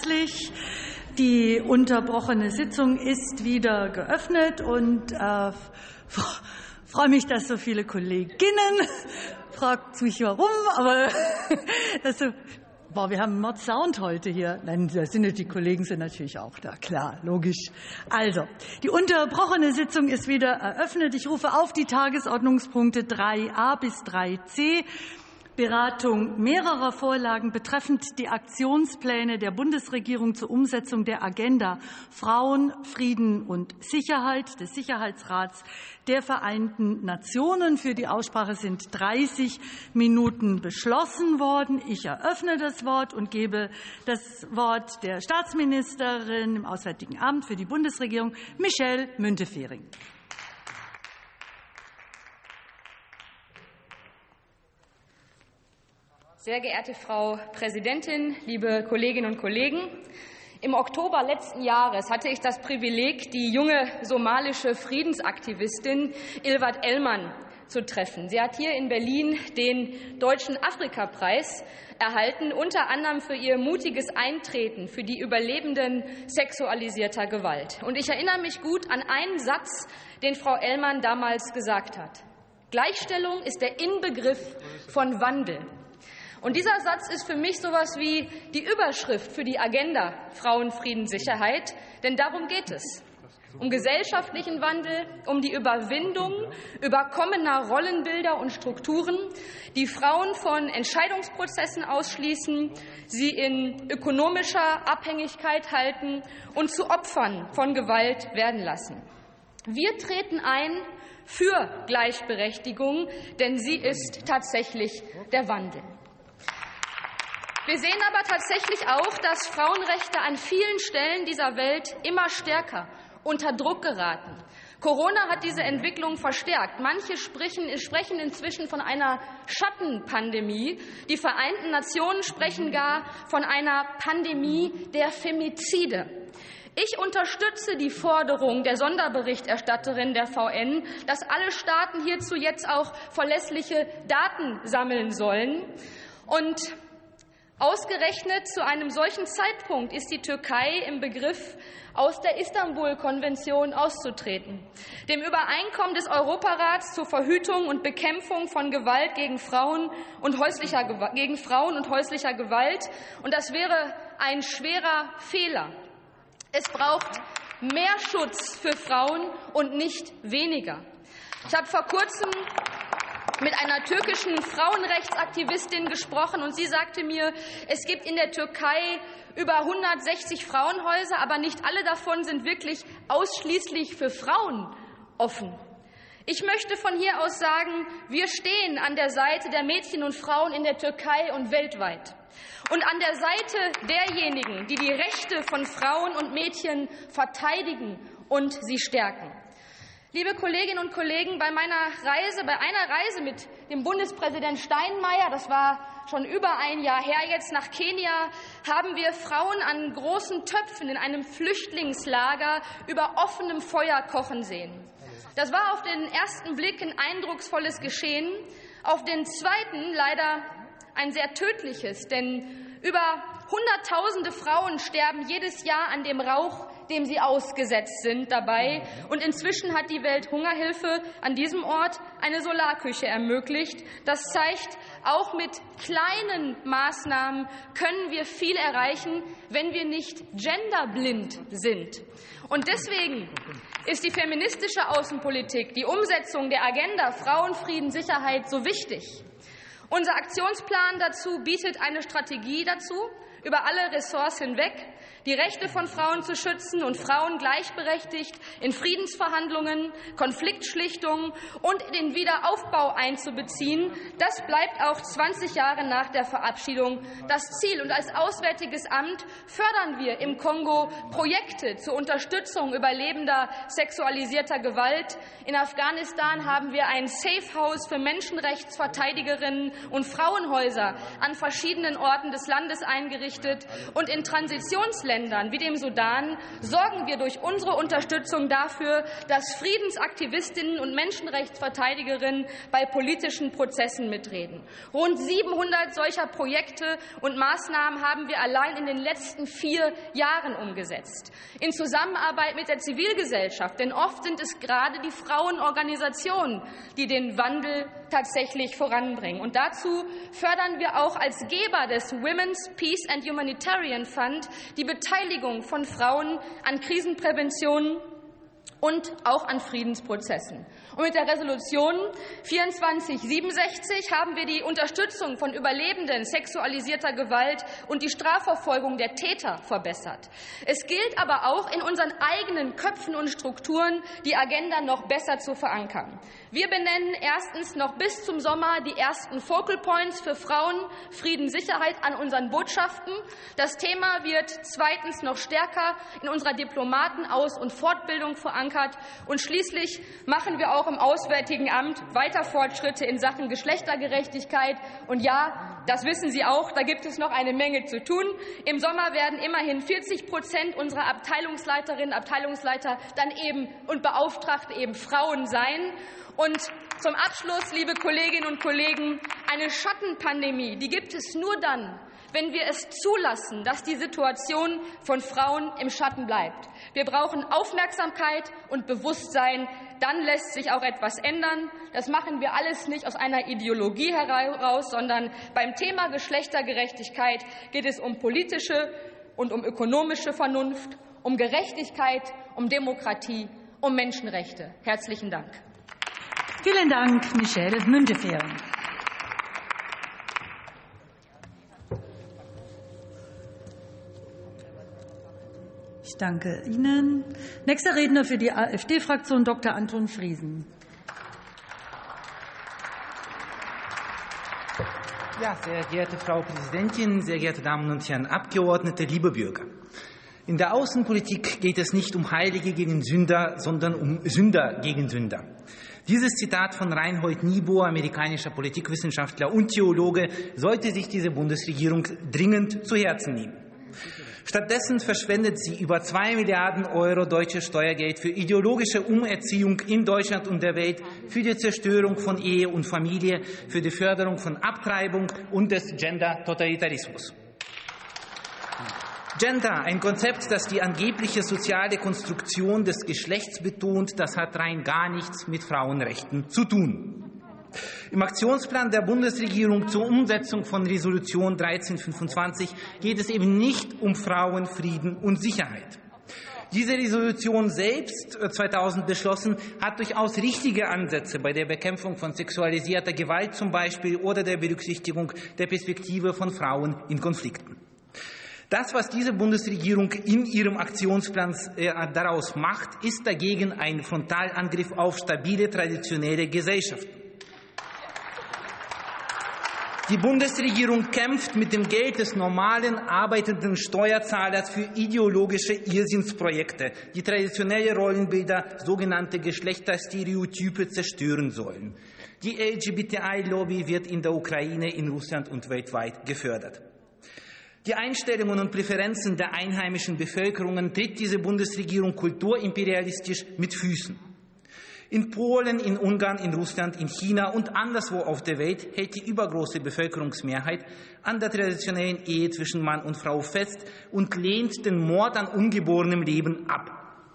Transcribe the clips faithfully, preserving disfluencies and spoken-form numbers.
herzlich. Die unterbrochene Sitzung ist wieder geöffnet und äh, freue mich, dass so viele Kolleginnen, fragt mich warum, aber dass so, boah, wir haben Mod Sound heute hier. Nein, da sind die Kollegen sind natürlich auch da, klar, logisch. Also, die unterbrochene Sitzung ist wieder eröffnet. Ich rufe auf die Tagesordnungspunkte drei a bis drei c. Beratung mehrerer Vorlagen betreffend die Aktionspläne der Bundesregierung zur Umsetzung der Agenda Frauen, Frieden und Sicherheit des Sicherheitsrats der Vereinten Nationen. Für die Aussprache sind dreißig Minuten beschlossen worden. Ich eröffne das Wort und gebe das Wort der Staatsministerin im Auswärtigen Amt für die Bundesregierung, Michelle Müntefering. Sehr geehrte Frau Präsidentin, liebe Kolleginnen und Kollegen! Im Oktober letzten Jahres hatte ich das Privileg, die junge somalische Friedensaktivistin Ilvat Elman zu treffen. Sie hat hier in Berlin den Deutschen Afrikapreis erhalten, unter anderem für ihr mutiges Eintreten für die Überlebenden sexualisierter Gewalt. Und ich erinnere mich gut an einen Satz, den Frau Elman damals gesagt hat. Gleichstellung ist der Inbegriff von Wandel. Und dieser Satz ist für mich so etwas wie die Überschrift für die Agenda Frauen, Frieden, Sicherheit. Denn darum geht es. Um gesellschaftlichen Wandel, um die Überwindung überkommener Rollenbilder und Strukturen, die Frauen von Entscheidungsprozessen ausschließen, sie in ökonomischer Abhängigkeit halten und zu Opfern von Gewalt werden lassen. Wir treten ein für Gleichberechtigung, denn sie ist tatsächlich der Wandel. Wir sehen aber tatsächlich auch, dass Frauenrechte an vielen Stellen dieser Welt immer stärker unter Druck geraten. Corona hat diese Entwicklung verstärkt. Manche sprechen, sprechen inzwischen von einer Schattenpandemie. Die Vereinten Nationen sprechen gar von einer Pandemie der Femizide. Ich unterstütze die Forderung der Sonderberichterstatterin der V N, dass alle Staaten hierzu jetzt auch verlässliche Daten sammeln sollen. Und ausgerechnet zu einem solchen Zeitpunkt ist die Türkei im Begriff, aus der Istanbul-Konvention auszutreten, dem Übereinkommen des Europarats zur Verhütung und Bekämpfung von Gewalt gegen Frauen und häuslicher, gegen Frauen und häuslicher Gewalt. Und das wäre ein schwerer Fehler. Es braucht mehr Schutz für Frauen und nicht weniger. Ich habe vor kurzem mit einer türkischen Frauenrechtsaktivistin gesprochen, und sie sagte mir, es gibt in der Türkei über hundertsechzig Frauenhäuser, aber nicht alle davon sind wirklich ausschließlich für Frauen offen. Ich möchte von hier aus sagen, wir stehen an der Seite der Mädchen und Frauen in der Türkei und weltweit und an der Seite derjenigen, die die Rechte von Frauen und Mädchen verteidigen und sie stärken. Liebe Kolleginnen und Kollegen, bei meiner Reise, bei einer Reise mit dem Bundespräsident Steinmeier, das war schon über ein Jahr her jetzt, nach Kenia, haben wir Frauen an großen Töpfen in einem Flüchtlingslager über offenem Feuer kochen sehen. Das war auf den ersten Blick ein eindrucksvolles Geschehen, auf den zweiten leider ein sehr tödliches, denn über Hunderttausende Frauen sterben jedes Jahr an dem Rauch, dem sie ausgesetzt sind, dabei. Und inzwischen hat die Welthungerhilfe an diesem Ort eine Solarküche ermöglicht. Das zeigt, auch mit kleinen Maßnahmen können wir viel erreichen, wenn wir nicht genderblind sind. Und deswegen ist die feministische Außenpolitik, die Umsetzung der Agenda Frauen, Frieden, Sicherheit so wichtig. Unser Aktionsplan dazu bietet eine Strategie dazu, über alle Ressorts hinweg die Rechte von Frauen zu schützen und Frauen gleichberechtigt in Friedensverhandlungen, Konfliktschlichtung und den Wiederaufbau einzubeziehen. Das bleibt auch zwanzig Jahre nach der Verabschiedung das Ziel. Und als Auswärtiges Amt fördern wir im Kongo Projekte zur Unterstützung überlebender sexualisierter Gewalt. In Afghanistan haben wir ein Safe House für Menschenrechtsverteidigerinnen und Frauenhäuser an verschiedenen Orten des Landes eingerichtet. gerichtet. Und in Transitionsländern wie dem Sudan sorgen wir durch unsere Unterstützung dafür, dass Friedensaktivistinnen und Menschenrechtsverteidigerinnen bei politischen Prozessen mitreden. Rund siebenhundert solcher Projekte und Maßnahmen haben wir allein in den letzten vier Jahren umgesetzt. In Zusammenarbeit mit der Zivilgesellschaft, denn oft sind es gerade die Frauenorganisationen, die den Wandel tatsächlich voranbringen. Und dazu fördern wir auch als Geber des Women's Peace and Humanitarian Fund die Beteiligung von Frauen an Krisenprävention und auch an Friedensprozessen. Und mit der Resolution vierundzwanzig siebenundsechzig haben wir die Unterstützung von Überlebenden sexualisierter Gewalt und die Strafverfolgung der Täter verbessert. Es gilt aber auch, in unseren eigenen Köpfen und Strukturen die Agenda noch besser zu verankern. Wir benennen erstens noch bis zum Sommer die ersten Focal Points für Frauen, Frieden, Sicherheit an unseren Botschaften. Das Thema wird zweitens noch stärker in unserer Diplomatenaus- und Fortbildung verankert. Und schließlich machen wir auch im Auswärtigen Amt weiter Fortschritte in Sachen Geschlechtergerechtigkeit. Und ja, das wissen Sie auch, da gibt es noch eine Menge zu tun. Im Sommer werden immerhin vierzig Prozent unserer Abteilungsleiterinnen und Abteilungsleiter dann eben und Beauftragte eben Frauen sein. Und zum Abschluss, liebe Kolleginnen und Kollegen, eine Schattenpandemie, die gibt es nur dann, wenn wir es zulassen, dass die Situation von Frauen im Schatten bleibt. Wir brauchen Aufmerksamkeit und Bewusstsein. Dann lässt sich auch etwas ändern. Das machen wir alles nicht aus einer Ideologie heraus, sondern beim Thema Geschlechtergerechtigkeit geht es um politische und um ökonomische Vernunft, um Gerechtigkeit, um Demokratie, um Menschenrechte. Herzlichen Dank. Vielen Dank, Michelle Müntefering. Ich danke Ihnen. Nächster Redner für die AfD-Fraktion, Doktor Anton Friesen. Ja, sehr geehrte Frau Präsidentin, sehr geehrte Damen und Herren Abgeordnete, liebe Bürger. In der Außenpolitik geht es nicht um Heilige gegen Sünder, sondern um Sünder gegen Sünder. Dieses Zitat von Reinhold Niebuhr, amerikanischer Politikwissenschaftler und Theologe, sollte sich diese Bundesregierung dringend zu Herzen nehmen. Stattdessen verschwendet sie über zwei Milliarden Euro deutsches Steuergeld für ideologische Umerziehung in Deutschland und der Welt, für die Zerstörung von Ehe und Familie, für die Förderung von Abtreibung und des Gender-Totalitarismus. Gender, ein Konzept, das die angebliche soziale Konstruktion des Geschlechts betont, das hat rein gar nichts mit Frauenrechten zu tun. Im Aktionsplan der Bundesregierung zur Umsetzung von Resolution dreitausendfünfundzwanzig geht es eben nicht um Frauen, Frieden und Sicherheit. Diese Resolution selbst, zweitausend beschlossen, hat durchaus richtige Ansätze bei der Bekämpfung von sexualisierter Gewalt zum Beispiel oder der Berücksichtigung der Perspektive von Frauen in Konflikten. Das, was diese Bundesregierung in ihrem Aktionsplan äh, daraus macht, ist dagegen ein Frontalangriff auf stabile, traditionelle Gesellschaften. Die Bundesregierung kämpft mit dem Geld des normalen, arbeitenden Steuerzahlers für ideologische Irrsinnsprojekte, die traditionelle Rollenbilder, sogenannte Geschlechterstereotype zerstören sollen. Die L G B T I-Lobby wird in der Ukraine, in Russland und weltweit gefördert. Die Einstellungen und Präferenzen der einheimischen Bevölkerungen tritt diese Bundesregierung kulturimperialistisch mit Füßen. In Polen, in Ungarn, in Russland, in China und anderswo auf der Welt hält die übergroße Bevölkerungsmehrheit an der traditionellen Ehe zwischen Mann und Frau fest und lehnt den Mord an ungeborenem Leben ab.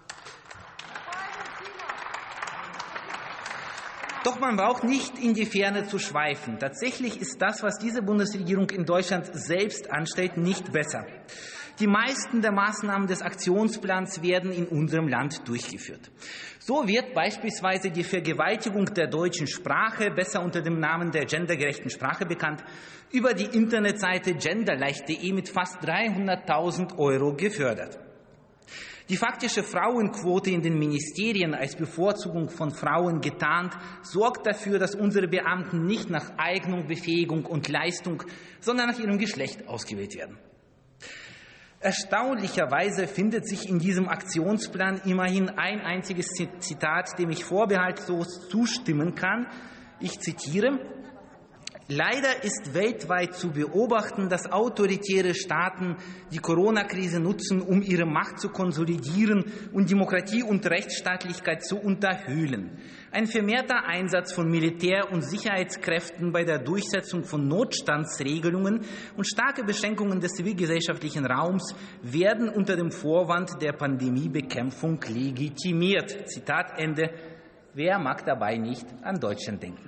Doch man braucht nicht in die Ferne zu schweifen. Tatsächlich ist das, was diese Bundesregierung in Deutschland selbst anstellt, nicht besser. Die meisten der Maßnahmen des Aktionsplans werden in unserem Land durchgeführt. So wird beispielsweise die Vergewaltigung der deutschen Sprache, besser unter dem Namen der gendergerechten Sprache bekannt, über die Internetseite genderleicht punkt de mit fast dreihunderttausend Euro gefördert. Die faktische Frauenquote in den Ministerien als Bevorzugung von Frauen getarnt, sorgt dafür, dass unsere Beamten nicht nach Eignung, Befähigung und Leistung, sondern nach ihrem Geschlecht ausgewählt werden. Erstaunlicherweise findet sich in diesem Aktionsplan immerhin ein einziges Zitat, dem ich vorbehaltlos zustimmen kann. Ich zitiere: Leider ist weltweit zu beobachten, dass autoritäre Staaten die Corona-Krise nutzen, um ihre Macht zu konsolidieren und Demokratie und Rechtsstaatlichkeit zu unterhöhlen. Ein vermehrter Einsatz von Militär- und Sicherheitskräften bei der Durchsetzung von Notstandsregelungen und starke Beschränkungen des zivilgesellschaftlichen Raums werden unter dem Vorwand der Pandemiebekämpfung legitimiert. Zitat Ende. Wer mag dabei nicht an Deutschland denken?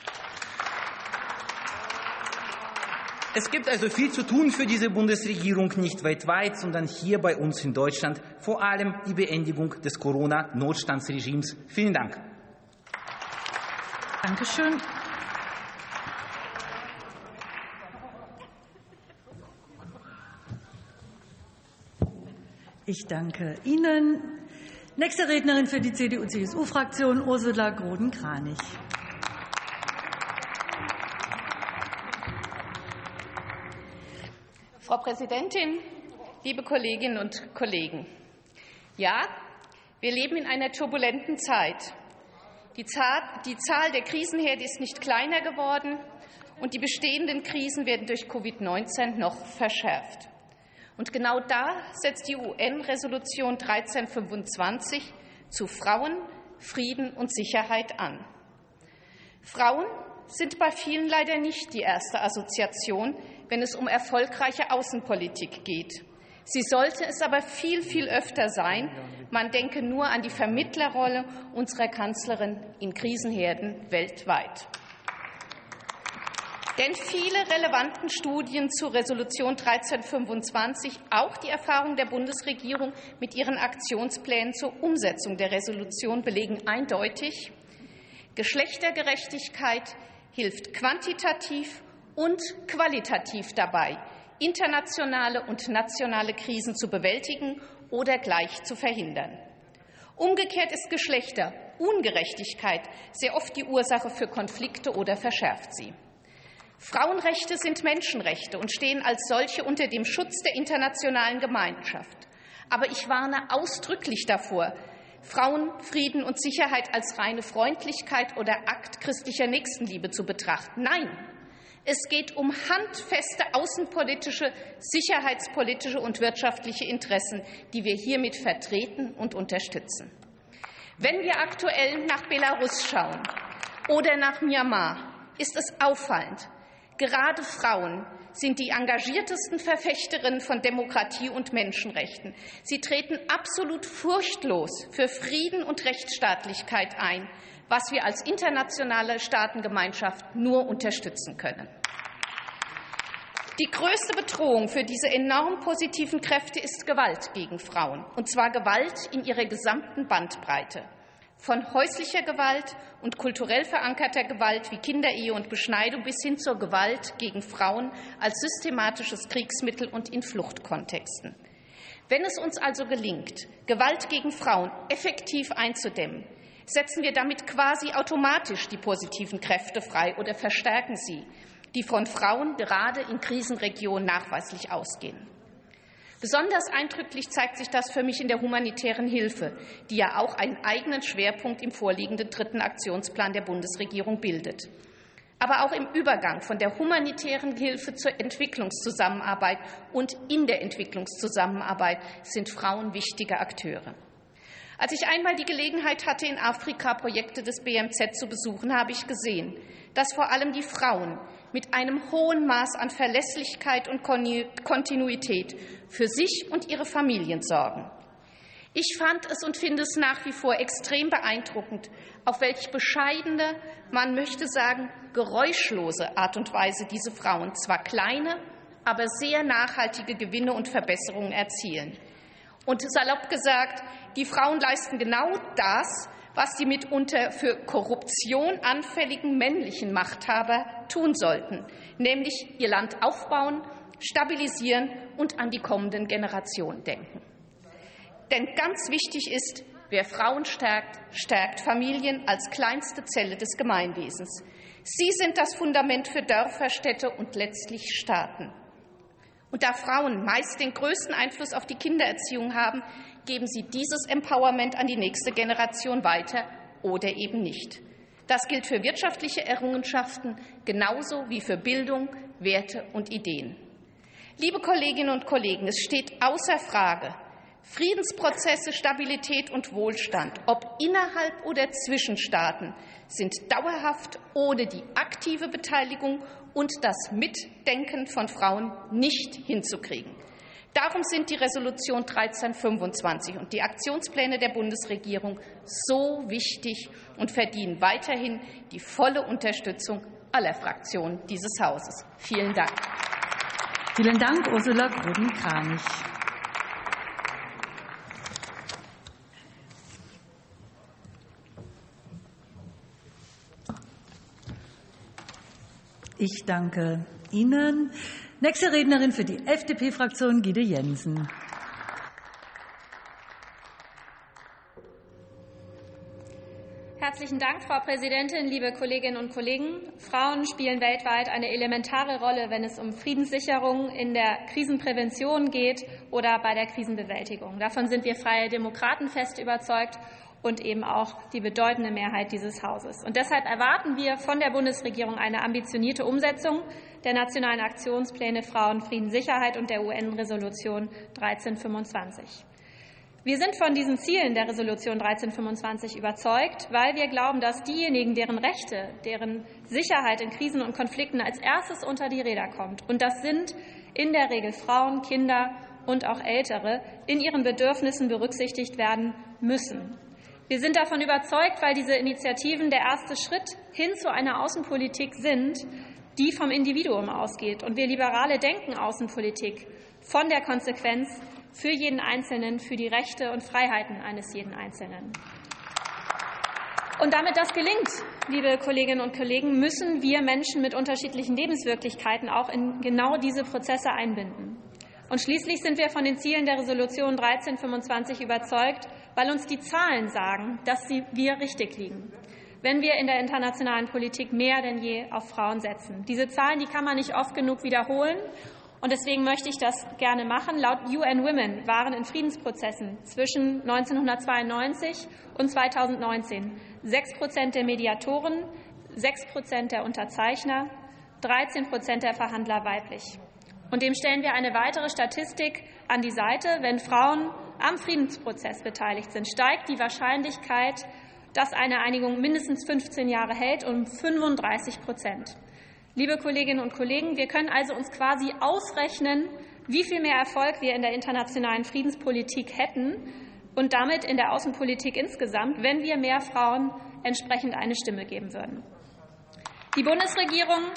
Es gibt also viel zu tun für diese Bundesregierung, nicht weltweit, sondern hier bei uns in Deutschland, vor allem die Beendigung des Corona-Notstandsregimes. Vielen Dank. Dankeschön. Ich danke Ihnen. Nächste Rednerin für die C D U-C S U-Fraktion, Ursula Groden-Kranich. Frau Präsidentin, liebe Kolleginnen und Kollegen! Ja, wir leben in einer turbulenten Zeit. Die Zahl, die Zahl der Krisenherde ist nicht kleiner geworden, und die bestehenden Krisen werden durch Covid neunzehn noch verschärft. Und genau da setzt die U N-Resolution dreitausendfünfundzwanzig zu Frauen, Frieden und Sicherheit an. Frauen sind bei vielen leider nicht die erste Assoziation, wenn es um erfolgreiche Außenpolitik geht. Sie sollte es aber viel, viel öfter sein. Man denke nur an die Vermittlerrolle unserer Kanzlerin in Krisenherden weltweit. Denn viele relevanten Studien zur Resolution dreitausendfünfundzwanzig, auch die Erfahrung der Bundesregierung mit ihren Aktionsplänen zur Umsetzung der Resolution belegen eindeutig, Geschlechtergerechtigkeit hilft quantitativ und qualitativ dabei, internationale und nationale Krisen zu bewältigen oder gleich zu verhindern. Umgekehrt ist Geschlechterungerechtigkeit sehr oft die Ursache für Konflikte oder verschärft sie. Frauenrechte sind Menschenrechte und stehen als solche unter dem Schutz der internationalen Gemeinschaft. Aber ich warne ausdrücklich davor, Frauen, Frieden und Sicherheit als reine Freundlichkeit oder Akt christlicher Nächstenliebe zu betrachten. Nein, es geht um handfeste außenpolitische, sicherheitspolitische und wirtschaftliche Interessen, die wir hiermit vertreten und unterstützen. Wenn wir aktuell nach Belarus schauen oder nach Myanmar, ist es auffallend, gerade Frauen sind die engagiertesten Verfechterinnen von Demokratie und Menschenrechten. Sie treten absolut furchtlos für Frieden und Rechtsstaatlichkeit ein, was wir als internationale Staatengemeinschaft nur unterstützen können. Die größte Bedrohung für diese enorm positiven Kräfte ist Gewalt gegen Frauen, und zwar Gewalt in ihrer gesamten Bandbreite. Von häuslicher Gewalt und kulturell verankerter Gewalt wie Kinderehe und Beschneidung bis hin zur Gewalt gegen Frauen als systematisches Kriegsmittel und in Fluchtkontexten. Wenn es uns also gelingt, Gewalt gegen Frauen effektiv einzudämmen, setzen wir damit quasi automatisch die positiven Kräfte frei oder verstärken sie, die von Frauen gerade in Krisenregionen nachweislich ausgehen. Besonders eindrücklich zeigt sich das für mich in der humanitären Hilfe, die ja auch einen eigenen Schwerpunkt im vorliegenden dritten Aktionsplan der Bundesregierung bildet. Aber auch im Übergang von der humanitären Hilfe zur Entwicklungszusammenarbeit und in der Entwicklungszusammenarbeit sind Frauen wichtige Akteure. Als ich einmal die Gelegenheit hatte, in Afrika Projekte des B M Z zu besuchen, habe ich gesehen, dass vor allem die Frauen mit einem hohen Maß an Verlässlichkeit und Kontinuität für sich und ihre Familien sorgen. Ich fand es und finde es nach wie vor extrem beeindruckend, auf welch bescheidene, man möchte sagen, geräuschlose Art und Weise diese Frauen zwar kleine, aber sehr nachhaltige Gewinne und Verbesserungen erzielen. Und salopp gesagt, die Frauen leisten genau das, was die mitunter für Korruption anfälligen männlichen Machthaber tun sollten, nämlich ihr Land aufbauen, stabilisieren und an die kommenden Generationen denken. Denn ganz wichtig ist, wer Frauen stärkt, stärkt Familien als kleinste Zelle des Gemeinwesens. Sie sind das Fundament für Dörfer, Städte und letztlich Staaten. Und da Frauen meist den größten Einfluss auf die Kindererziehung haben, geben sie dieses Empowerment an die nächste Generation weiter oder eben nicht. Das gilt für wirtschaftliche Errungenschaften genauso wie für Bildung, Werte und Ideen. Liebe Kolleginnen und Kollegen, es steht außer Frage, Friedensprozesse, Stabilität und Wohlstand, ob innerhalb oder zwischen Staaten, sind dauerhaft ohne die aktive Beteiligung und das Mitdenken von Frauen nicht hinzukriegen. Darum sind die Resolution dreitausendfünfundzwanzig und die Aktionspläne der Bundesregierung so wichtig und verdienen weiterhin die volle Unterstützung aller Fraktionen dieses Hauses. Vielen Dank. Vielen Dank, Ursula Groden-Kranich. Ich danke Ihnen. Nächste Rednerin für die F D P-Fraktion, Gide Jensen. Herzlichen Dank, Frau Präsidentin, liebe Kolleginnen und Kollegen. Frauen spielen weltweit eine elementare Rolle, wenn es um Friedenssicherung in der Krisenprävention geht oder bei der Krisenbewältigung. Davon sind wir Freie Demokraten fest überzeugt und eben auch die bedeutende Mehrheit dieses Hauses. Und deshalb erwarten wir von der Bundesregierung eine ambitionierte Umsetzung der nationalen Aktionspläne Frauen, Frieden, Sicherheit und der U N-Resolution dreitausendfünfundzwanzig. Wir sind von diesen Zielen der Resolution dreitausendfünfundzwanzig überzeugt, weil wir glauben, dass diejenigen, deren Rechte, deren Sicherheit in Krisen und Konflikten als erstes unter die Räder kommt, und das sind in der Regel Frauen, Kinder und auch Ältere, in ihren Bedürfnissen berücksichtigt werden müssen. Wir sind davon überzeugt, weil diese Initiativen der erste Schritt hin zu einer Außenpolitik sind, die vom Individuum ausgeht. Und wir Liberale denken Außenpolitik von der Konsequenz für jeden Einzelnen, für die Rechte und Freiheiten eines jeden Einzelnen. Und damit das gelingt, liebe Kolleginnen und Kollegen, müssen wir Menschen mit unterschiedlichen Lebenswirklichkeiten auch in genau diese Prozesse einbinden. Und schließlich sind wir von den Zielen der Resolution dreitausendfünfundzwanzig überzeugt, weil uns die Zahlen sagen, dass sie, wir richtig liegen, wenn wir in der internationalen Politik mehr denn je auf Frauen setzen. Diese Zahlen, die kann man nicht oft genug wiederholen. Und deswegen möchte ich das gerne machen. Laut U N Women waren in Friedensprozessen zwischen neunzehnhundertzweiundneunzig und zweitausendneunzehn sechs Prozent der Mediatoren, sechs Prozent der Unterzeichner, dreizehn Prozent der Verhandler weiblich. Und dem stellen wir eine weitere Statistik an die Seite. Wenn Frauen am Friedensprozess beteiligt sind, steigt die Wahrscheinlichkeit, dass eine Einigung mindestens fünfzehn Jahre hält, um fünfunddreißig Prozent. Liebe Kolleginnen und Kollegen, wir können also uns quasi ausrechnen, wie viel mehr Erfolg wir in der internationalen Friedenspolitik hätten und damit in der Außenpolitik insgesamt, wenn wir mehr Frauen entsprechend eine Stimme geben würden. Die Bundesregierung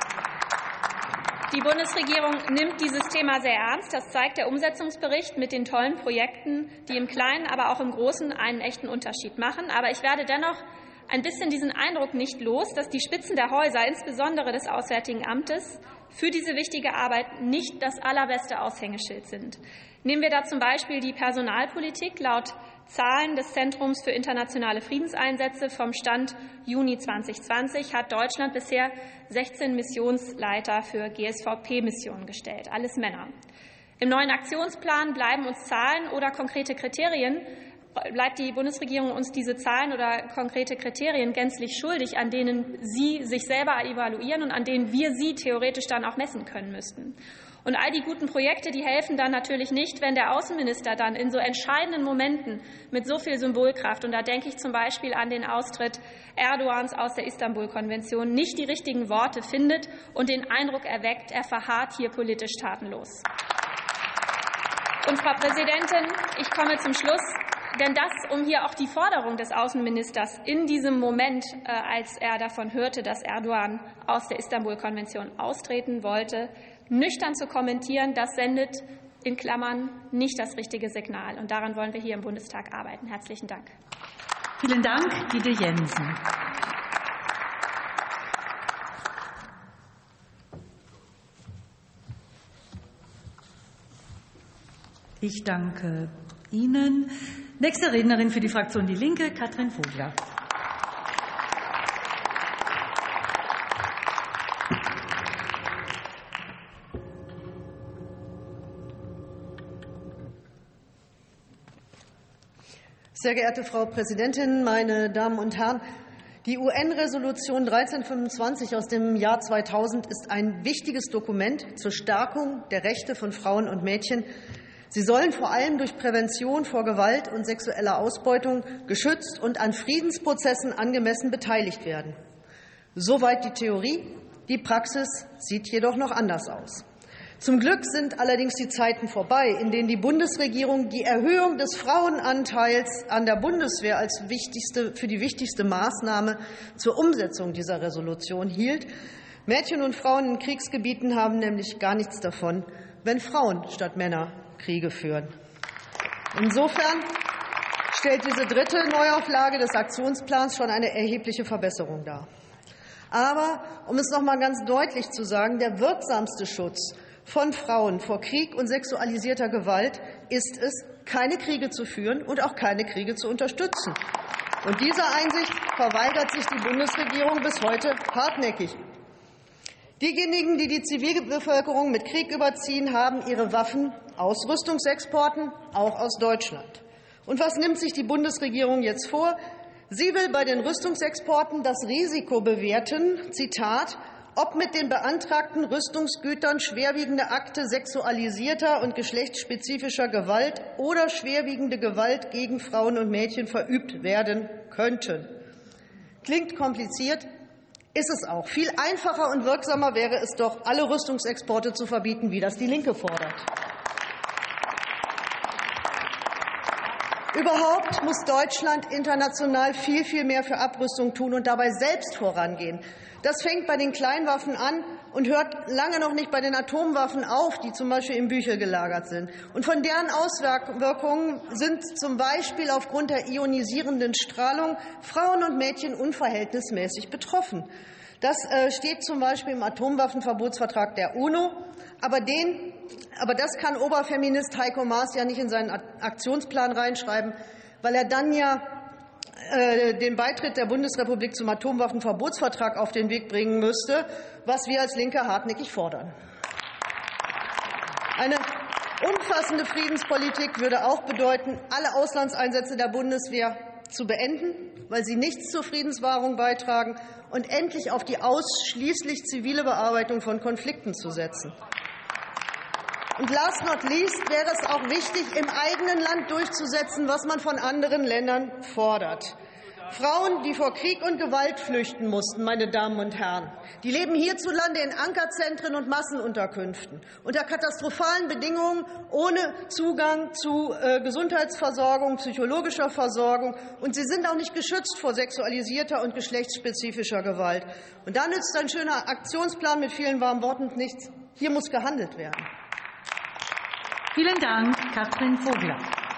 Die Bundesregierung nimmt dieses Thema sehr ernst. Das zeigt der Umsetzungsbericht mit den tollen Projekten, die im Kleinen, aber auch im Großen einen echten Unterschied machen. Aber ich werde dennoch ein bisschen diesen Eindruck nicht los, dass die Spitzen der Häuser, insbesondere des Auswärtigen Amtes, für diese wichtige Arbeit nicht das allerbeste Aushängeschild sind. Nehmen wir da zum Beispiel die Personalpolitik. Laut Zahlen des Zentrums für internationale Friedenseinsätze vom Stand Juni zweitausendzwanzig hat Deutschland bisher sechzehn Missionsleiter für G S V P-Missionen gestellt, alles Männer. Im neuen Aktionsplan bleiben uns Zahlen oder konkrete Kriterien, bleibt die Bundesregierung uns diese Zahlen oder konkrete Kriterien gänzlich schuldig, an denen sie sich selber evaluieren und an denen wir sie theoretisch dann auch messen können müssten. Und all die guten Projekte, die helfen dann natürlich nicht, wenn der Außenminister dann in so entscheidenden Momenten mit so viel Symbolkraft, und da denke ich zum Beispiel an den Austritt Erdogans aus der Istanbul-Konvention, nicht die richtigen Worte findet und den Eindruck erweckt, er verharrt hier politisch tatenlos. Und Frau Präsidentin, ich komme zum Schluss. Denn das, um hier auch die Forderung des Außenministers in diesem Moment, äh, als er davon hörte, dass Erdogan aus der Istanbul-Konvention austreten wollte, nüchtern zu kommentieren, das sendet in Klammern nicht das richtige Signal. Und daran wollen wir hier im Bundestag arbeiten. Herzlichen Dank. Vielen Dank, Gide Jensen. Ich danke Ihnen. Nächste Rednerin für die Fraktion Die Linke, Katrin Vogler. Sehr geehrte Frau Präsidentin, meine Damen und Herren! Die U N-Resolution dreitausendfünfundzwanzig aus dem Jahr zweitausend ist ein wichtiges Dokument zur Stärkung der Rechte von Frauen und Mädchen. Sie sollen vor allem durch Prävention vor Gewalt und sexueller Ausbeutung geschützt und an Friedensprozessen angemessen beteiligt werden. Soweit die Theorie. Die Praxis sieht jedoch noch anders aus. Zum Glück sind allerdings die Zeiten vorbei, in denen die Bundesregierung die Erhöhung des Frauenanteils an der Bundeswehr als wichtigste, für die wichtigste Maßnahme zur Umsetzung dieser Resolution hielt. Mädchen und Frauen in Kriegsgebieten haben nämlich gar nichts davon, wenn Frauen statt Männer Kriege führen. Insofern stellt diese dritte Neuauflage des Aktionsplans schon eine erhebliche Verbesserung dar. Aber, um es noch einmal ganz deutlich zu sagen, der wirksamste Schutz von Frauen vor Krieg und sexualisierter Gewalt ist es, keine Kriege zu führen und auch keine Kriege zu unterstützen. Und dieser Einsicht verweigert sich die Bundesregierung bis heute hartnäckig. Diejenigen, die die Zivilbevölkerung mit Krieg überziehen, haben ihre Waffen aus Rüstungsexporten, auch aus Deutschland. Und was nimmt sich die Bundesregierung jetzt vor? Sie will bei den Rüstungsexporten das Risiko bewerten, Zitat, ob mit den beantragten Rüstungsgütern schwerwiegende Akte sexualisierter und geschlechtsspezifischer Gewalt oder schwerwiegende Gewalt gegen Frauen und Mädchen verübt werden könnten. Klingt kompliziert, ist es auch. Viel einfacher und wirksamer wäre es doch, alle Rüstungsexporte zu verbieten, wie das die Linke fordert. Überhaupt muss Deutschland international viel, viel mehr für Abrüstung tun und dabei selbst vorangehen. Das fängt bei den Kleinwaffen an und hört lange noch nicht bei den Atomwaffen auf, die zum Beispiel in Büchel gelagert sind. Und von deren Auswirkungen sind zum Beispiel aufgrund der ionisierenden Strahlung Frauen und Mädchen unverhältnismäßig betroffen. Das steht zum Beispiel im Atomwaffenverbotsvertrag der UNO. Aber, den, aber das kann Oberfeminist Heiko Maas ja nicht in seinen Aktionsplan reinschreiben, weil er dann ja äh, den Beitritt der Bundesrepublik zum Atomwaffenverbotsvertrag auf den Weg bringen müsste, was wir als Linke hartnäckig fordern. Eine umfassende Friedenspolitik würde auch bedeuten, alle Auslandseinsätze der Bundeswehr zu beenden, weil sie nichts zur Friedenswahrung beitragen, und endlich auf die ausschließlich zivile Bearbeitung von Konflikten zu setzen. Und last not least wäre es auch wichtig, im eigenen Land durchzusetzen, was man von anderen Ländern fordert. Frauen, die vor Krieg und Gewalt flüchten mussten, meine Damen und Herren, die leben hierzulande in Ankerzentren und Massenunterkünften unter katastrophalen Bedingungen, ohne Zugang zu äh, Gesundheitsversorgung, psychologischer Versorgung, und sie sind auch nicht geschützt vor sexualisierter und geschlechtsspezifischer Gewalt. Und da nützt ein schöner Aktionsplan mit vielen warmen Worten nichts. Hier muss gehandelt werden. Vielen Dank, Katrin Vogler.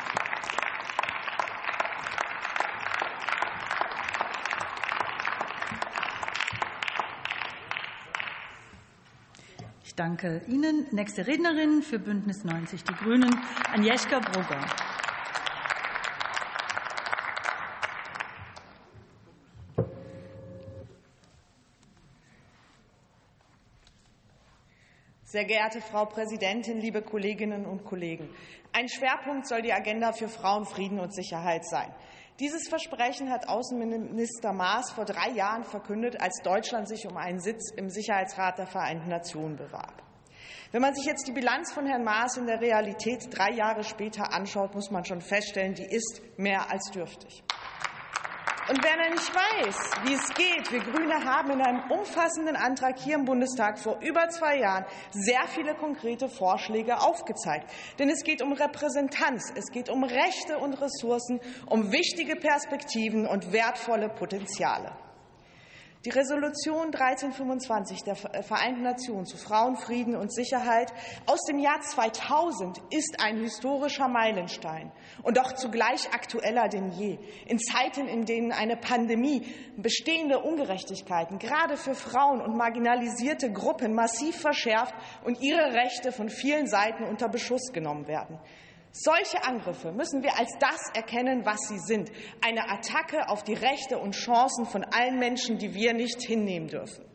Ich danke Ihnen. Nächste Rednerin für Bündnis neunzig Die Grünen, Agnieszka Brugger. Sehr geehrte Frau Präsidentin, liebe Kolleginnen und Kollegen! Ein Schwerpunkt soll die Agenda für Frauen, Frieden und Sicherheit sein. Dieses Versprechen hat Außenminister Maas vor drei Jahren verkündet, als Deutschland sich um einen Sitz im Sicherheitsrat der Vereinten Nationen bewarb. Wenn man sich jetzt die Bilanz von Herrn Maas in der Realität drei Jahre später anschaut, muss man schon feststellen, die ist mehr als dürftig. Und wer nicht weiß, wie es geht, wir Grüne haben in einem umfassenden Antrag hier im Bundestag vor über zwei Jahren sehr viele konkrete Vorschläge aufgezeigt. Denn es geht um Repräsentanz, es geht um Rechte und Ressourcen, um wichtige Perspektiven und wertvolle Potenziale. Die Resolution dreitausendfünfundzwanzig der Vereinten Nationen zu Frauen, Frieden und Sicherheit aus dem Jahr zweitausend ist ein historischer Meilenstein und doch zugleich aktueller denn je. In Zeiten, in denen eine Pandemie bestehende Ungerechtigkeiten gerade für Frauen und marginalisierte Gruppen massiv verschärft und ihre Rechte von vielen Seiten unter Beschuss genommen werden. Solche Angriffe müssen wir als das erkennen, was sie sind: eine Attacke auf die Rechte und Chancen von allen Menschen, die wir nicht hinnehmen dürfen.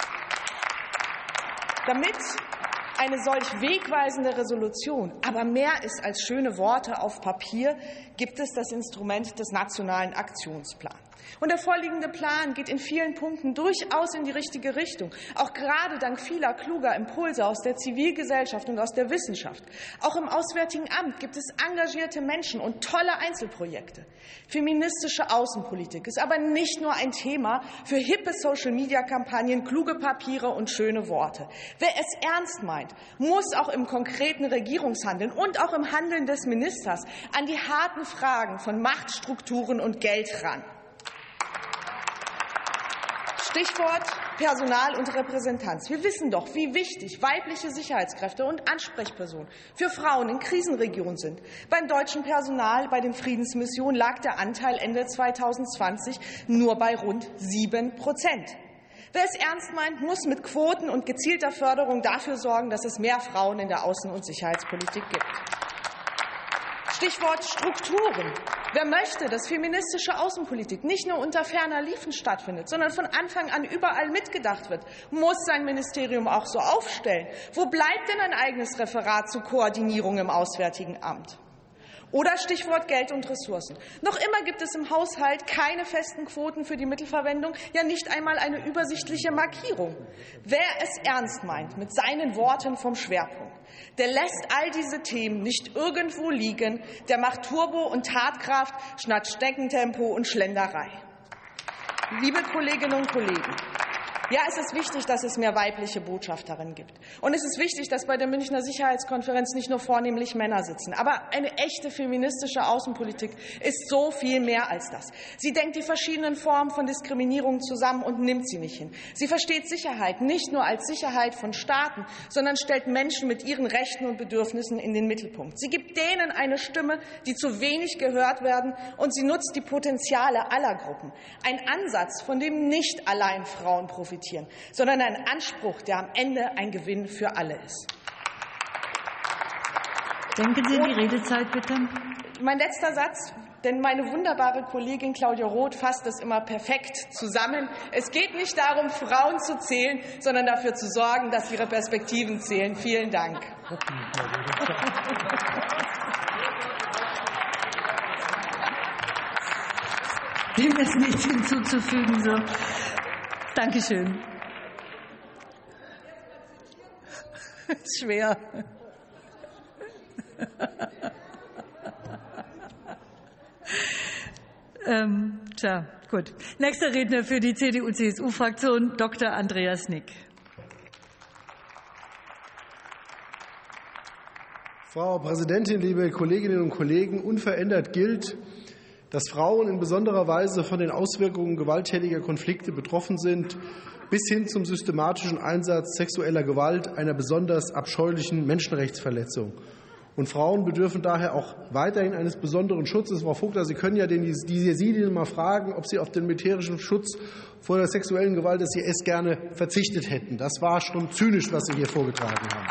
Damit eine solch wegweisende Resolution aber mehr ist als schöne Worte auf Papier, gibt es das Instrument des Nationalen Aktionsplans. Und der vorliegende Plan geht in vielen Punkten durchaus in die richtige Richtung, auch gerade dank vieler kluger Impulse aus der Zivilgesellschaft und aus der Wissenschaft. Auch im Auswärtigen Amt gibt es engagierte Menschen und tolle Einzelprojekte. Feministische Außenpolitik ist aber nicht nur ein Thema für hippe Social-Media-Kampagnen, kluge Papiere und schöne Worte. Wer es ernst meint, muss auch im konkreten Regierungshandeln und auch im Handeln des Ministers an die harten Fragen von Machtstrukturen und Geld ran. Stichwort Personal und Repräsentanz. Wir wissen doch, wie wichtig weibliche Sicherheitskräfte und Ansprechpersonen für Frauen in Krisenregionen sind. Beim deutschen Personal bei den Friedensmissionen lag der Anteil Ende zweitausendzwanzig nur bei rund sieben Prozent. Wer es ernst meint, muss mit Quoten und gezielter Förderung dafür sorgen, dass es mehr Frauen in der Außen- und Sicherheitspolitik gibt. Stichwort Strukturen. Wer möchte, dass feministische Außenpolitik nicht nur unter ferner Liefen stattfindet, sondern von Anfang an überall mitgedacht wird, muss sein Ministerium auch so aufstellen. Wo bleibt denn ein eigenes Referat zur Koordinierung im Auswärtigen Amt? Oder Stichwort Geld und Ressourcen. Noch immer gibt es im Haushalt keine festen Quoten für die Mittelverwendung, ja nicht einmal eine übersichtliche Markierung. Wer es ernst meint mit seinen Worten vom Schwerpunkt, der lässt all diese Themen nicht irgendwo liegen, der macht Turbo und Tatkraft statt Schneckentempo und Schlenderei. Liebe Kolleginnen und Kollegen, ja, es ist wichtig, dass es mehr weibliche Botschafterinnen gibt. Und es ist wichtig, dass bei der Münchner Sicherheitskonferenz nicht nur vornehmlich Männer sitzen. Aber eine echte feministische Außenpolitik ist so viel mehr als das. Sie denkt die verschiedenen Formen von Diskriminierung zusammen und nimmt sie nicht hin. Sie versteht Sicherheit nicht nur als Sicherheit von Staaten, sondern stellt Menschen mit ihren Rechten und Bedürfnissen in den Mittelpunkt. Sie gibt denen eine Stimme, die zu wenig gehört werden, und sie nutzt die Potenziale aller Gruppen. Ein Ansatz, von dem nicht allein Frauen profitieren, sondern ein Anspruch, der am Ende ein Gewinn für alle ist. Denken Sie an die Redezeit, bitte. Mein letzter Satz, denn meine wunderbare Kollegin Claudia Roth fasst es immer perfekt zusammen. Es geht nicht darum, Frauen zu zählen, sondern dafür zu sorgen, dass ihre Perspektiven zählen. Vielen Dank. Dem ist nichts hinzuzufügen. So. Dankeschön. Schwer. ähm, tja, gut. Nächster Redner für die C D U C S U-Fraktion, Doktor Andreas Nick. Frau Präsidentin, liebe Kolleginnen und Kollegen! Unverändert gilt, dass Frauen in besonderer Weise von den Auswirkungen gewalttätiger Konflikte betroffen sind, bis hin zum systematischen Einsatz sexueller Gewalt, einer besonders abscheulichen Menschenrechtsverletzung. Und Frauen bedürfen daher auch weiterhin eines besonderen Schutzes. Frau Vogler, Sie können ja den, die Jesidien mal fragen, ob sie auf den militärischen Schutz vor der sexuellen Gewalt des I S gerne verzichtet hätten. Das war schon zynisch, was Sie hier vorgetragen haben.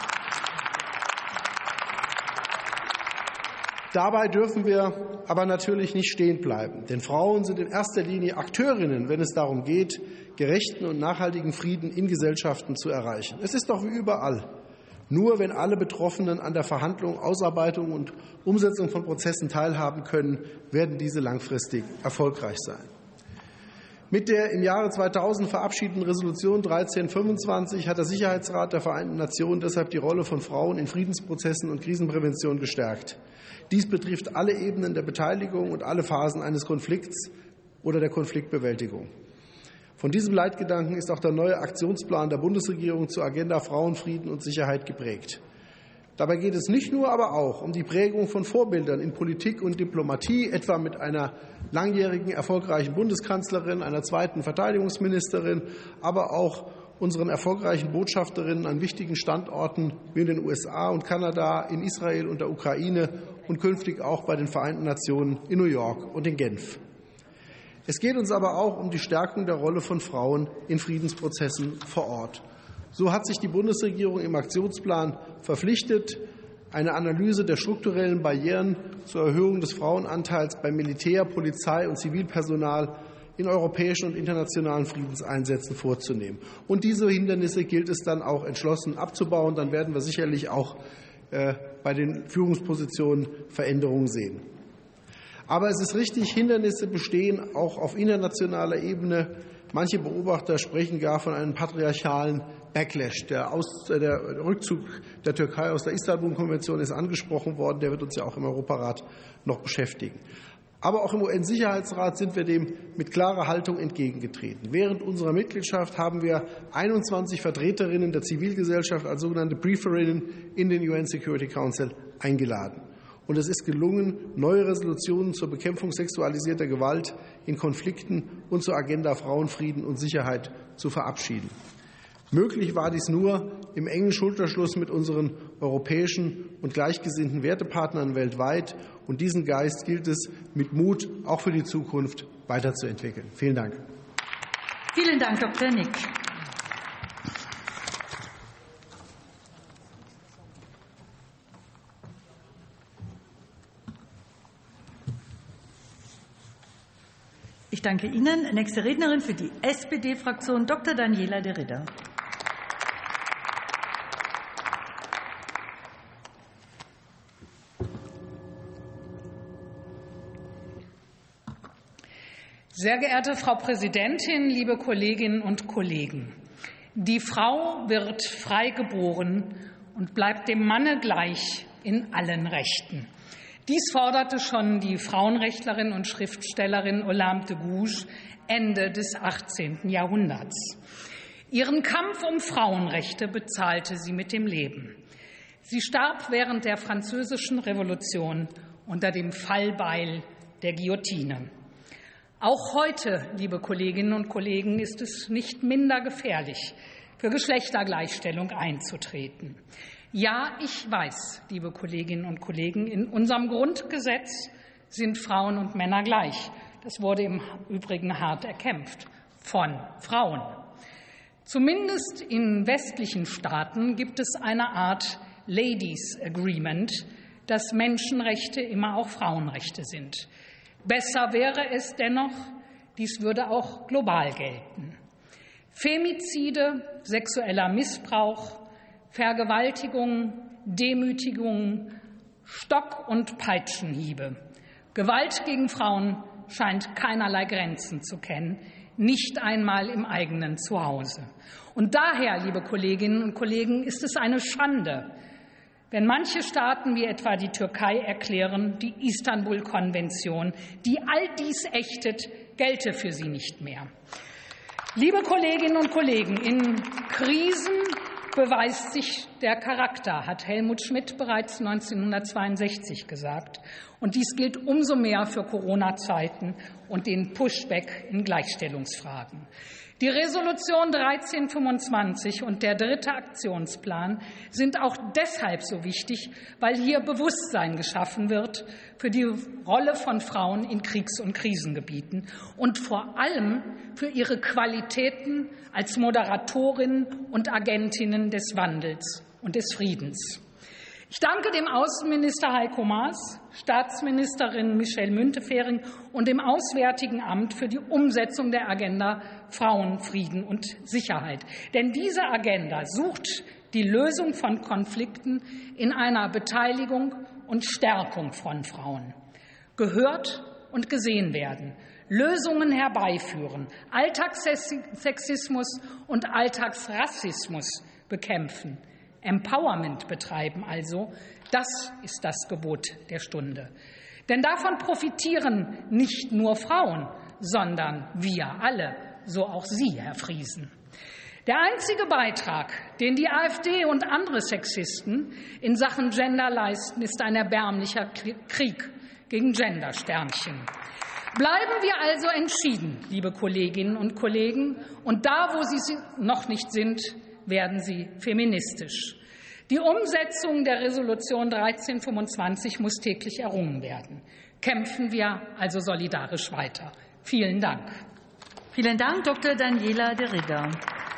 Dabei dürfen wir aber natürlich nicht stehen bleiben, denn Frauen sind in erster Linie Akteurinnen, wenn es darum geht, gerechten und nachhaltigen Frieden in Gesellschaften zu erreichen. Es ist doch wie überall. Nur wenn alle Betroffenen an der Verhandlung, Ausarbeitung und Umsetzung von Prozessen teilhaben können, werden diese langfristig erfolgreich sein. Mit der im Jahre zweitausend verabschiedeten Resolution dreitausendfünfundzwanzig hat der Sicherheitsrat der Vereinten Nationen deshalb die Rolle von Frauen in Friedensprozessen und Krisenprävention gestärkt. Dies betrifft alle Ebenen der Beteiligung und alle Phasen eines Konflikts oder der Konfliktbewältigung. Von diesem Leitgedanken ist auch der neue Aktionsplan der Bundesregierung zur Agenda Frauen, Frieden und Sicherheit geprägt. Dabei geht es nicht nur, aber auch um die Prägung von Vorbildern in Politik und Diplomatie, etwa mit einer langjährigen erfolgreichen Bundeskanzlerin, einer zweiten Verteidigungsministerin, aber auch unseren erfolgreichen Botschafterinnen an wichtigen Standorten wie in den U S A und Kanada, in Israel und der Ukraine und künftig auch bei den Vereinten Nationen in New York und in Genf. Es geht uns aber auch um die Stärkung der Rolle von Frauen in Friedensprozessen vor Ort. So hat sich die Bundesregierung im Aktionsplan verpflichtet, eine Analyse der strukturellen Barrieren zur Erhöhung des Frauenanteils bei Militär, Polizei und Zivilpersonal in europäischen und internationalen Friedenseinsätzen vorzunehmen. Und diese Hindernisse gilt es dann auch entschlossen abzubauen. Dann werden wir sicherlich auch bei den Führungspositionen Veränderungen sehen. Aber es ist richtig, Hindernisse bestehen auch auf internationaler Ebene. Manche Beobachter sprechen gar von einem patriarchalen Backlash. Der, Aus, der Rückzug der Türkei aus der Istanbul-Konvention ist angesprochen worden. Der wird uns ja auch im Europarat noch beschäftigen. Aber auch im U N-Sicherheitsrat sind wir dem mit klarer Haltung entgegengetreten. Während unserer Mitgliedschaft haben wir einundzwanzig Vertreterinnen der Zivilgesellschaft als sogenannte Brieferinnen in den U N Security Council eingeladen. Und es ist gelungen, neue Resolutionen zur Bekämpfung sexualisierter Gewalt in Konflikten und zur Agenda Frauen, Frieden und Sicherheit zu verabschieden. Möglich war dies nur im engen Schulterschluss mit unseren europäischen und gleichgesinnten Wertepartnern weltweit. Und diesen Geist gilt es mit Mut auch für die Zukunft weiterzuentwickeln. Vielen Dank. Vielen Dank, Doktor Nick. Ich danke Ihnen. Nächste Rednerin für die S P D-Fraktion, Doktor Daniela de Ridder. Sehr geehrte Frau Präsidentin, liebe Kolleginnen und Kollegen! Die Frau wird frei geboren und bleibt dem Manne gleich in allen Rechten. Dies forderte schon die Frauenrechtlerin und Schriftstellerin Olympe de Gouges Ende des achtzehnten Jahrhunderts. Ihren Kampf um Frauenrechte bezahlte sie mit dem Leben. Sie starb während der Französischen Revolution unter dem Fallbeil der Guillotine. Auch heute, liebe Kolleginnen und Kollegen, ist es nicht minder gefährlich, für Geschlechtergleichstellung einzutreten. Ja, ich weiß, liebe Kolleginnen und Kollegen, in unserem Grundgesetz sind Frauen und Männer gleich. Das wurde im Übrigen hart erkämpft von Frauen. Zumindest in westlichen Staaten gibt es eine Art Ladies Agreement, dass Menschenrechte immer auch Frauenrechte sind. Besser wäre es dennoch, dies würde auch global gelten. Femizide, sexueller Missbrauch, Vergewaltigung, Demütigung, Stock- und Peitschenhiebe. Gewalt gegen Frauen scheint keinerlei Grenzen zu kennen, nicht einmal im eigenen Zuhause. Und daher, liebe Kolleginnen und Kollegen, ist es eine Schande, wenn manche Staaten wie etwa die Türkei erklären, die Istanbul-Konvention, die all dies ächtet, gelte für sie nicht mehr. Liebe Kolleginnen und Kollegen, in Krisen beweist sich der Charakter, hat Helmut Schmidt bereits neunzehnhundertzweiundsechzig gesagt. Und dies gilt umso mehr für Corona-Zeiten und den Pushback in Gleichstellungsfragen. Die Resolution dreitausendfünfundzwanzig und der dritte Aktionsplan sind auch deshalb so wichtig, weil hier Bewusstsein geschaffen wird für die Rolle von Frauen in Kriegs- und Krisengebieten und vor allem für ihre Qualitäten als Moderatorinnen und Agentinnen des Wandels und des Friedens. Ich danke dem Außenminister Heiko Maas, Staatsministerin Michelle Müntefering und dem Auswärtigen Amt für die Umsetzung der Agenda Frauen, Frieden und Sicherheit. Denn diese Agenda sucht die Lösung von Konflikten in einer Beteiligung und Stärkung von Frauen. Gehört und gesehen werden, Lösungen herbeiführen, Alltagssexismus und Alltagsrassismus bekämpfen. Empowerment betreiben also, das ist das Gebot der Stunde. Denn davon profitieren nicht nur Frauen, sondern wir alle, so auch Sie, Herr Friesen. Der einzige Beitrag, den die AfD und andere Sexisten in Sachen Gender leisten, ist ein erbärmlicher Krieg gegen Gendersternchen. Bleiben wir also entschieden, liebe Kolleginnen und Kollegen, und da, wo Sie noch nicht sind, werden sie feministisch. Die Umsetzung der Resolution dreitausendfünfundzwanzig muss täglich errungen werden. Kämpfen wir also solidarisch weiter. Vielen Dank. Vielen Dank, Doktor Daniela de Ridder.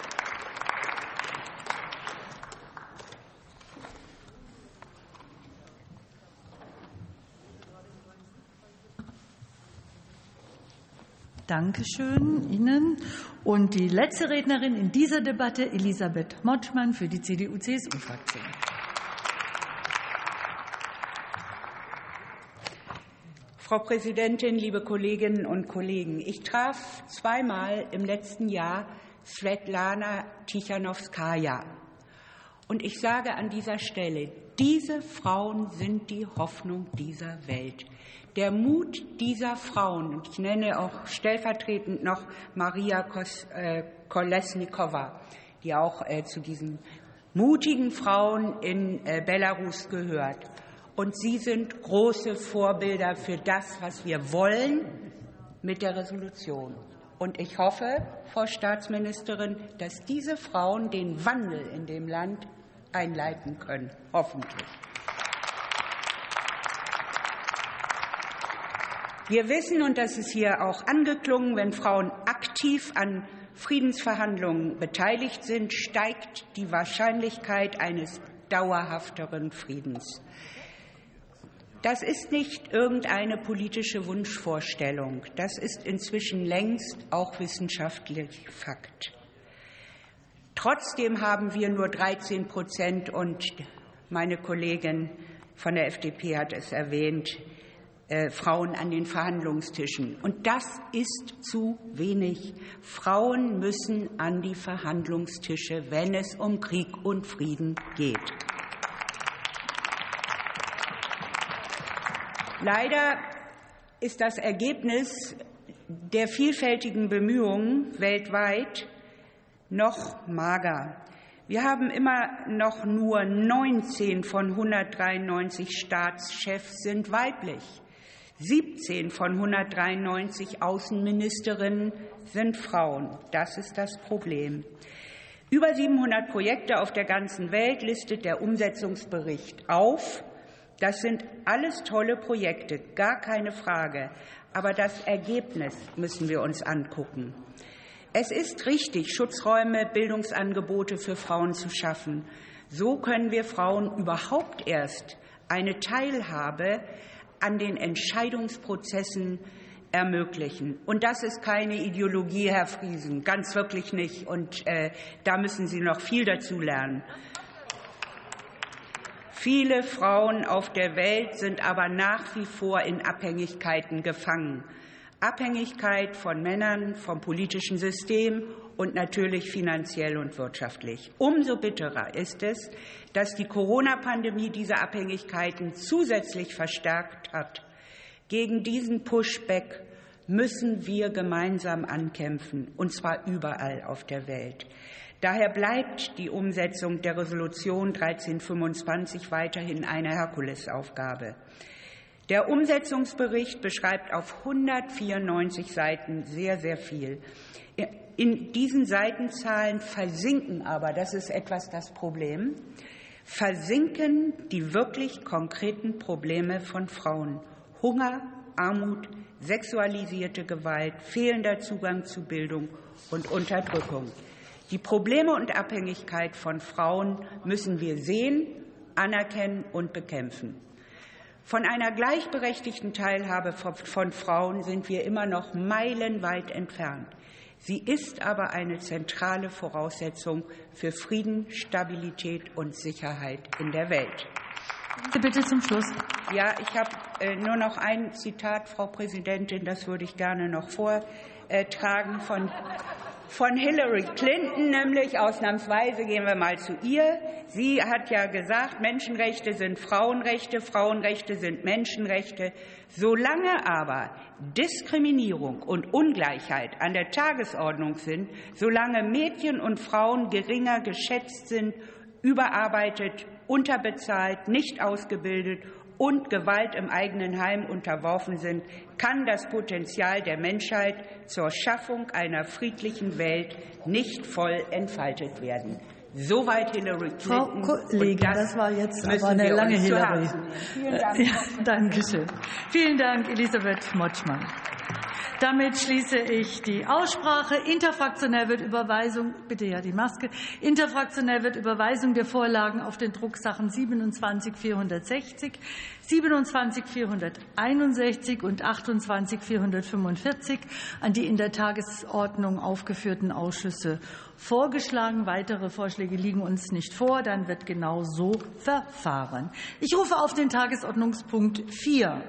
Dankeschön Ihnen. Und die letzte Rednerin in dieser Debatte, Elisabeth Motschmann für die C D U C S U-Fraktion. Frau Präsidentin, liebe Kolleginnen und Kollegen! Ich traf zweimal im letzten Jahr Svetlana Tichanowskaja. Und ich sage an dieser Stelle, diese Frauen sind die Hoffnung dieser Welt. Der Mut dieser Frauen, und ich nenne auch stellvertretend noch Maria Kolesnikova, die auch zu diesen mutigen Frauen in Belarus gehört. Und sie sind große Vorbilder für das, was wir wollen mit der Resolution. Und ich hoffe, Frau Staatsministerin, dass diese Frauen den Wandel in dem Land einleiten können, hoffentlich. Wir wissen, und das ist hier auch angeklungen, wenn Frauen aktiv an Friedensverhandlungen beteiligt sind, steigt die Wahrscheinlichkeit eines dauerhafteren Friedens. Das ist nicht irgendeine politische Wunschvorstellung. Das ist inzwischen längst auch wissenschaftlich Fakt. Trotzdem haben wir nur dreizehn Prozent, und meine Kollegin von der F D P hat es erwähnt, äh, Frauen an den Verhandlungstischen. Und das ist zu wenig. Frauen müssen an die Verhandlungstische, wenn es um Krieg und Frieden geht. Leider ist das Ergebnis der vielfältigen Bemühungen weltweit noch mager. Wir haben immer noch nur neunzehn von hundertdreiundneunzig Staatschefs sind weiblich. siebzehn von hundertdreiundneunzig Außenministerinnen sind Frauen. Das ist das Problem. Über siebenhundert Projekte auf der ganzen Welt listet der Umsetzungsbericht auf. Das sind alles tolle Projekte, gar keine Frage. Aber das Ergebnis müssen wir uns angucken. Es ist richtig, Schutzräume, Bildungsangebote für Frauen zu schaffen. So können wir Frauen überhaupt erst eine Teilhabe an den Entscheidungsprozessen ermöglichen. Und das ist keine Ideologie, Herr Friesen, ganz wirklich nicht. Und äh, da müssen Sie noch viel dazu lernen. Viele Frauen auf der Welt sind aber nach wie vor in Abhängigkeiten gefangen. Abhängigkeit von Männern, vom politischen System und natürlich finanziell und wirtschaftlich. Umso bitterer ist es, dass die Corona-Pandemie diese Abhängigkeiten zusätzlich verstärkt hat. Gegen diesen Pushback müssen wir gemeinsam ankämpfen, und zwar überall auf der Welt. Daher bleibt die Umsetzung der Resolution dreitausendfünfundzwanzig weiterhin eine Herkulesaufgabe. Der Umsetzungsbericht beschreibt auf hundertvierundneunzig Seiten sehr, sehr viel. In diesen Seitenzahlen versinken aber, das ist etwas das Problem, versinken die wirklich konkreten Probleme von Frauen. Hunger, Armut, sexualisierte Gewalt, fehlender Zugang zu Bildung und Unterdrückung. Die Probleme und Abhängigkeit von Frauen müssen wir sehen, anerkennen und bekämpfen. Von einer gleichberechtigten Teilhabe von Frauen sind wir immer noch meilenweit entfernt. Sie ist aber eine zentrale Voraussetzung für Frieden, Stabilität und Sicherheit in der Welt. Bitte zum Schluss. Ja, ich habe äh, nur noch ein Zitat, Frau Präsidentin, das würde ich gerne noch vortragen von Von Hillary Clinton, nämlich ausnahmsweise gehen wir mal zu ihr. Sie hat ja gesagt, Menschenrechte sind Frauenrechte, Frauenrechte sind Menschenrechte. Solange aber Diskriminierung und Ungleichheit an der Tagesordnung sind, solange Mädchen und Frauen geringer geschätzt sind, überarbeitet, unterbezahlt, nicht ausgebildet und Gewalt im eigenen Heim unterworfen sind, kann das Potenzial der Menschheit zur Schaffung einer friedlichen Welt nicht voll entfaltet werden. Soweit Hillary Clinton. Frau Kollegin, das, das war jetzt aber eine lange Hillary. Vielen Dank. Ja, danke schön. Vielen Dank, Elisabeth Motschmann. Damit schließe ich die Aussprache. Interfraktionell wird Überweisung, bitte ja die Maske, interfraktionell wird Überweisung der Vorlagen auf den Drucksachen siebenundzwanzig vierhundertsechzig, siebenundzwanzig vierhunderteinundsechzig und achtundzwanzig vierhundertfünfundvierzig an die in der Tagesordnung aufgeführten Ausschüsse vorgeschlagen. Weitere Vorschläge liegen uns nicht vor. Dann wird genau so verfahren. Ich rufe auf den Tagesordnungspunkt vier